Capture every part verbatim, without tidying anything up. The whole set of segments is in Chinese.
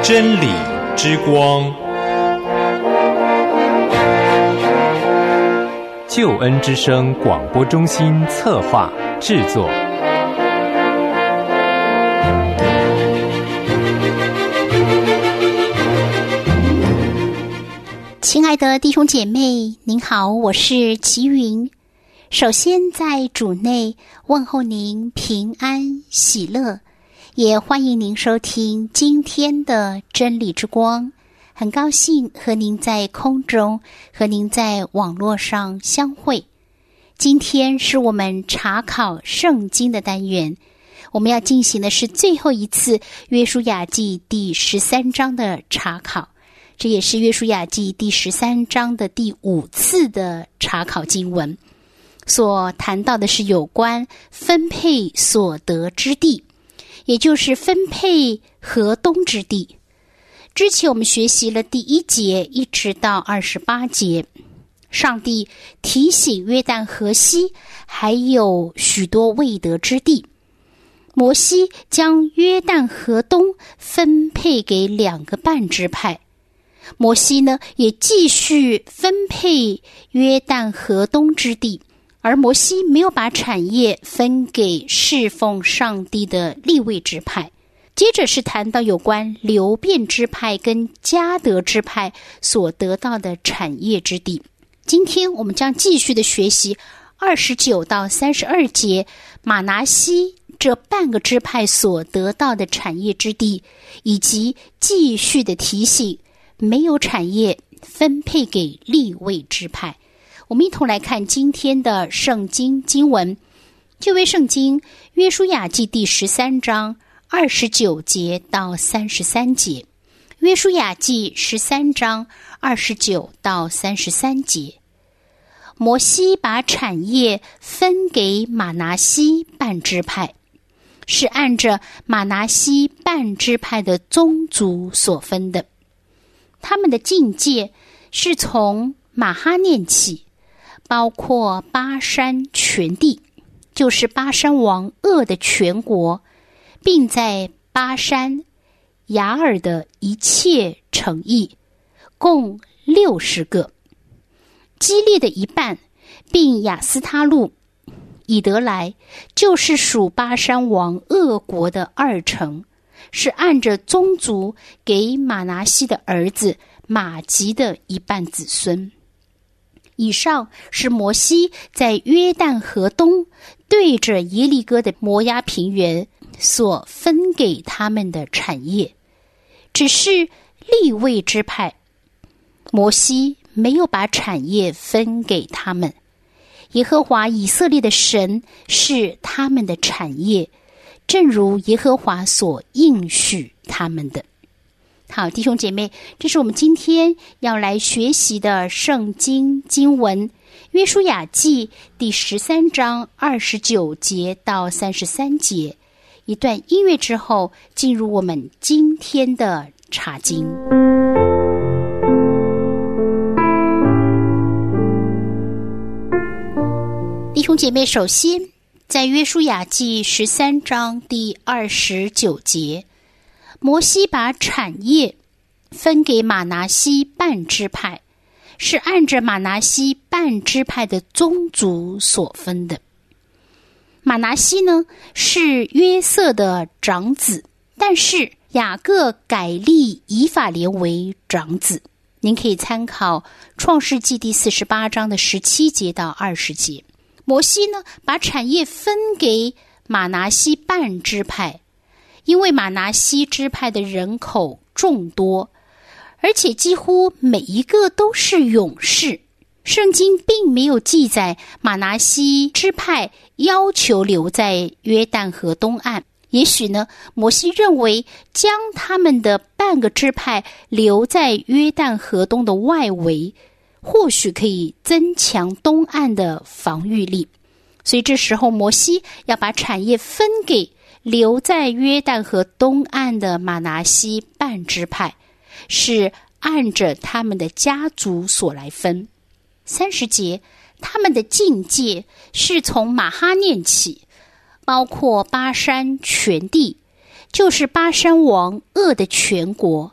真理之光，救恩之声广播中心策划制作。 亲爱的弟兄姐妹，您好，我是齐云。首先在主内问候您平安喜乐，也欢迎您收听今天的真理之光。很高兴和您在空中，和您在网络上相会。今天是我们查考圣经的单元，我们要进行的是最后一次约书亚记第十三章的查考，这也是约书亚记第十三章的第五次的查考经文，所谈到的是有关分配所得之地，也就是分配河东之地。之前我们学习了第一节一直到二十八节，上帝提醒约旦河西还有许多未得之地，摩西将约旦河东分配给两个半支派。摩西呢也继续分配约旦河东之地，而摩西没有把产业分给侍奉上帝的利未支派。接着是谈到有关流便支派跟迦得支派所得到的产业之地。今天我们将继续的学习二十九到三十二节马拿西这半个支派所得到的产业之地，以及继续的提醒没有产业分配给利未支派。我们一同来看今天的圣经经文，旧约圣经约书亚记第十三章二十九节到三十三节。约书亚记十三章二十九到三十三节。摩西把产业分给马拿西半支派，是按着马拿西半支派的宗族所分的。他们的境界是从马哈念起，包括巴山全地，就是巴山王噩的全国，并在巴山雅尔的一切城邑，共六十个。基列的一半，并亚斯他路、以德来，就是属巴山王噩国的二城，是按着宗族给马拿西的儿子马吉的一半子孙。以上是摩西在约旦河东对着耶利哥的摩押平原所分给他们的产业。只是利未支派，摩西没有把产业分给他们。耶和华以色列的神是他们的产业，正如耶和华所应许他们的。好，弟兄姐妹，这是我们今天要来学习的圣经经文，约书亚记第十三章二十九节到三十三节。一段音乐之后，进入我们今天的查经。弟兄姐妹，首先在约书亚记十三章第二十九节，摩西把产业分给马拿西半支派，是按着马拿西半支派的宗族所分的。马拿西呢是约瑟的长子，但是雅各改立以法莲为长子。您可以参考创世纪第四十八章的十七节到二十节。摩西呢把产业分给马拿西半支派，因为马拿西支派的人口众多，而且几乎每一个都是勇士。圣经并没有记载马拿西支派要求留在约旦河东岸，也许呢，摩西认为将他们的半个支派留在约旦河东的外围，或许可以增强东岸的防御力。所以这时候摩西要把产业分给留在约旦河东岸的马拿西半支派，是按着他们的家族所来分。三十节，他们的境界是从马哈念起，包括巴山全地，就是巴山王噩的全国，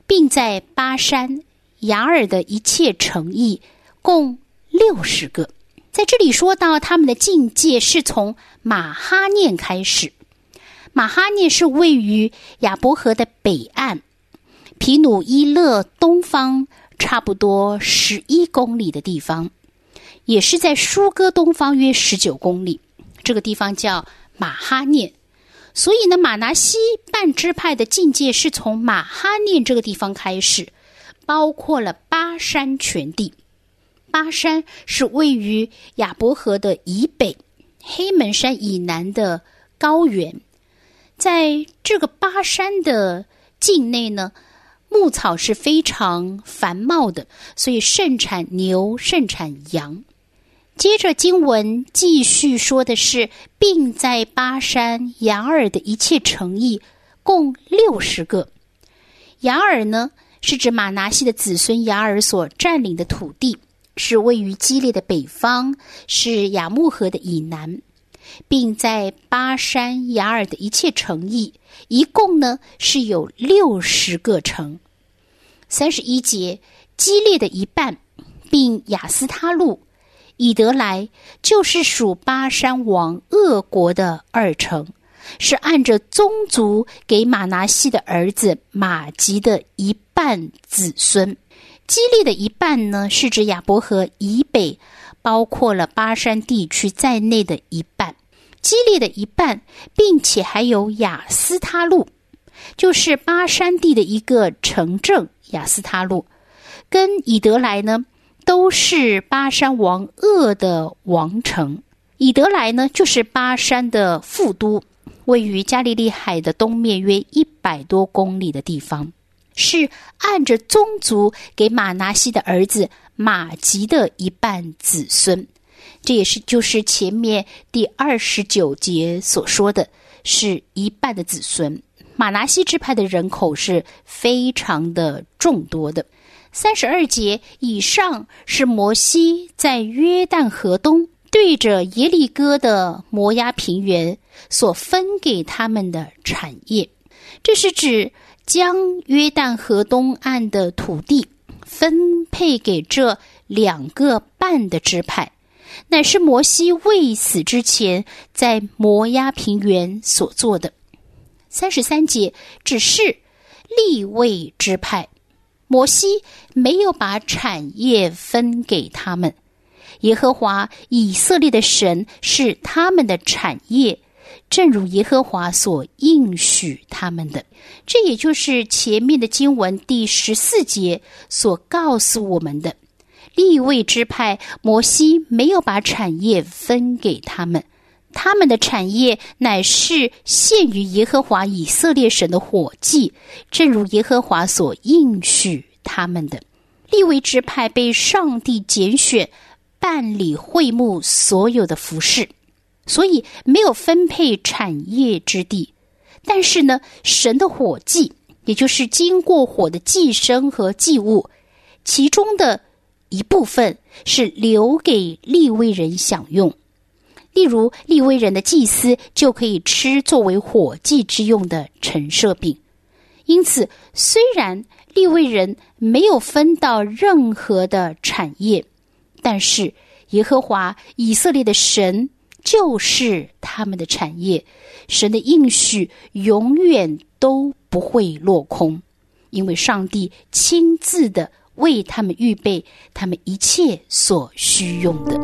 并在巴山、亚尔的一切城邑，共六十个。在这里说到他们的境界是从马哈念开始。马哈念是位于亚伯河的北岸，皮努伊勒东方差不多十一公里的地方，也是在舒哥东方约十九公里。这个地方叫马哈念。所以呢，马拿西半支派的境界是从马哈念这个地方开始，包括了巴山全地。巴山是位于亚伯河的以北，黑门山以南的高原。在这个巴山的境内呢，牧草是非常繁茂的，所以盛产牛，盛产羊。接着经文继续说的是，并在巴山、亚尔的一切城邑，共六十个。亚尔呢，是指马拿西的子孙亚尔所占领的土地，是位于基列的北方，是雅穆河的以南，并在巴山、亚尔的一切城邑，一共呢是有六十个城。三十一节，基列的一半，并亚斯他路、以德来，就是属巴山王俄国的二城，是按着宗族给马拿西的儿子马吉的一半子孙。基列的一半呢，是指亚伯河以北，包括了巴山地区在内的一半。基列的一半，并且还有亚斯他路，就是巴山地的一个城镇亚斯他路，跟以德来呢都是巴山王噩的王城。以德来呢，就是巴山的副都，位于加利利海的东面约一百多公里的地方，是按着宗族给马拿西的儿子马吉的一半子孙。这也是就是前面第二十九节所说的，是一半的子孙。马拿西支派的人口是非常的众多的。三十二节以上是摩西在约旦河东对着耶利哥的摩押平原所分给他们的产业。这是指将约旦河东岸的土地分配给这两个半的支派，乃是摩西未死之前在摩押平原所做的。三十三节只是利未支派，摩西没有把产业分给他们，耶和华以色列的神是他们的产业，正如耶和华所应许他们的。这也就是前面的经文第十四节所告诉我们的，利未支派摩西没有把产业分给他们，他们的产业乃是献于耶和华以色列神的火祭，正如耶和华所应许他们的。利未支派被上帝拣选办理会幕所有的服事，所以没有分配产业之地。但是呢，神的火祭，也就是经过火的祭牲和祭物，其中的一部分是留给利未人享用。例如利未人的祭司就可以吃作为火祭之用的陈设饼。因此虽然利未人没有分到任何的产业，但是耶和华以色列的神就是他们的产业，神的应许永远都不会落空，因为上帝亲自的为他们预备他们一切所需用的。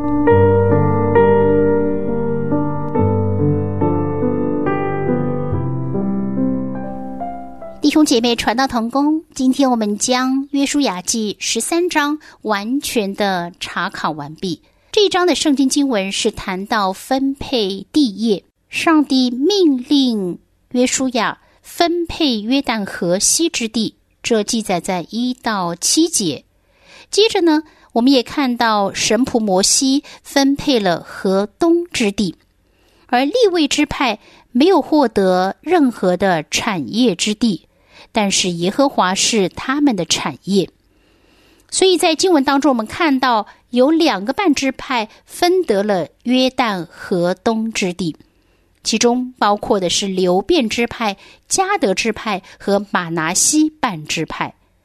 弟兄姐妹，传道同工，今天我们将约书亚记十三章完全的查考完毕。这一章的圣经经文是谈到分配地业，上帝命令约书亚分配约旦河西之地，这记载在一到七节。接着呢，我们也看到神仆摩西分配了河东之地，而利未支派没有获得任何的产业之地，但是耶和华是他们的产业。所以在经文当中，我们看到有两个半支派分得了约旦河东之地，其中包括的是流便支派、迦得支派和马拿西半支派。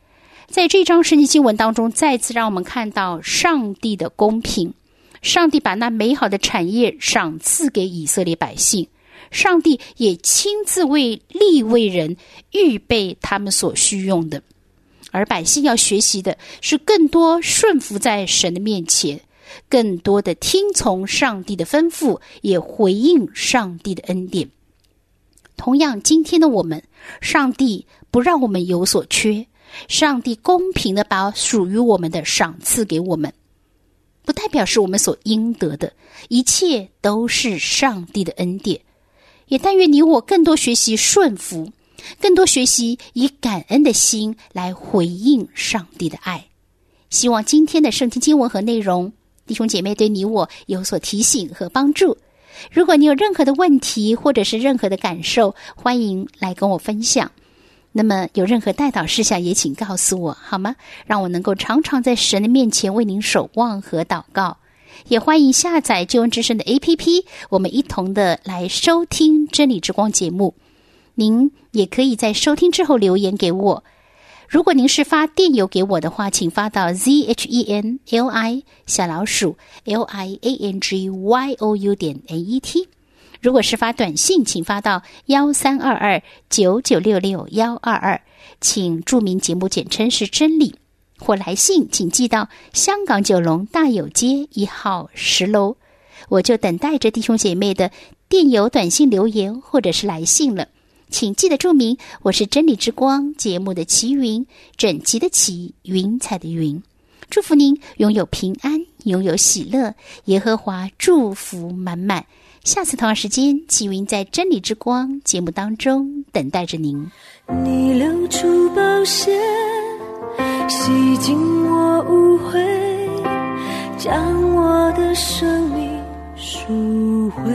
在这章圣经经文当中，再次让我们看到上帝的公平。上帝把那美好的产业赏赐给以色列百姓，上帝也亲自为利未人预备他们所需用的。而百姓要学习的是更多顺服在神的面前，更多的听从上帝的吩咐，也回应上帝的恩典。同样，今天的我们，上帝不让我们有所缺，上帝公平的把属于我们的赏赐给我们，不代表是我们所应得的，一切都是上帝的恩典。也但愿你我更多学习顺服，更多学习以感恩的心来回应上帝的爱。希望今天的圣经经文和内容，弟兄姐妹对你我有所提醒和帮助。如果你有任何的问题或者是任何的感受，欢迎来跟我分享。那么有任何代祷事项也请告诉我好吗？让我能够常常在神的面前为您守望和祷告。也欢迎下载救恩之声的 A P P， 我们一同的来收听真理之光节目。您也可以在收听之后留言给我。如果您是发电邮给我的话，请发到 z h e n l i 小老鼠 l i a n g y o u 点 a e t。如果是发短信，请发到一三二二九九六六一二二，请注明节目简称是真理。或来信请寄到香港九龙大有街一号十楼，我就等待着弟兄姐妹的电邮、短信留言或者是来信了。请记得注明我是真理之光节目的齐云，整齐的齐，云彩的云。祝福您拥有平安，拥有喜乐，耶和华祝福满满。下次同样时间，齐云在真理之光节目当中等待着您。 你流出宝血，洗净我污秽，将我的生命赎回。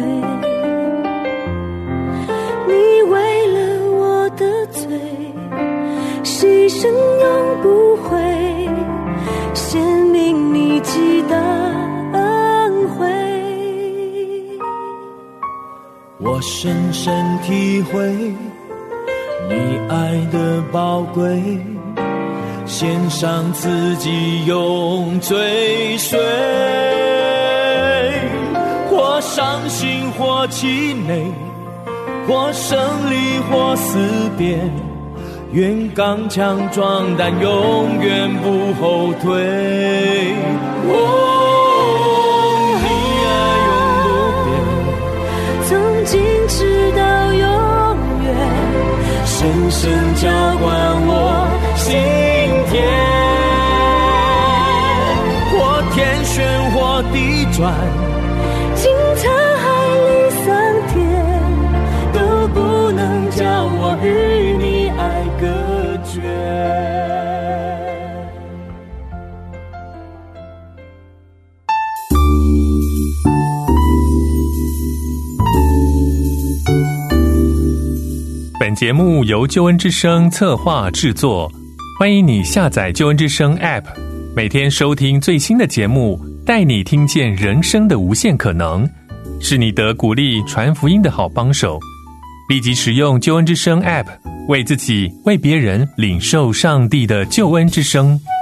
你为了我的罪，牺牲永不悔，显明你极大恩惠。 我深深体会你爱的宝贵，献上自己永追随，或伤心或气馁，或胜利或思辨，愿刚强壮胆，永远不后退。哦，你爱永不变， 从今直到永远， 深深浇灌我心田，或天旋或地转， 经沧海里桑田，都不能叫我与你爱隔绝。 本节目由救恩之声策划制作，欢迎你下载救恩之声 App， 每天收听最新的节目，带你听见人生的无限可能，是你得鼓励传福音的好帮手。立即使用救恩之声 App， 为自己为别人领受上帝的救恩之声。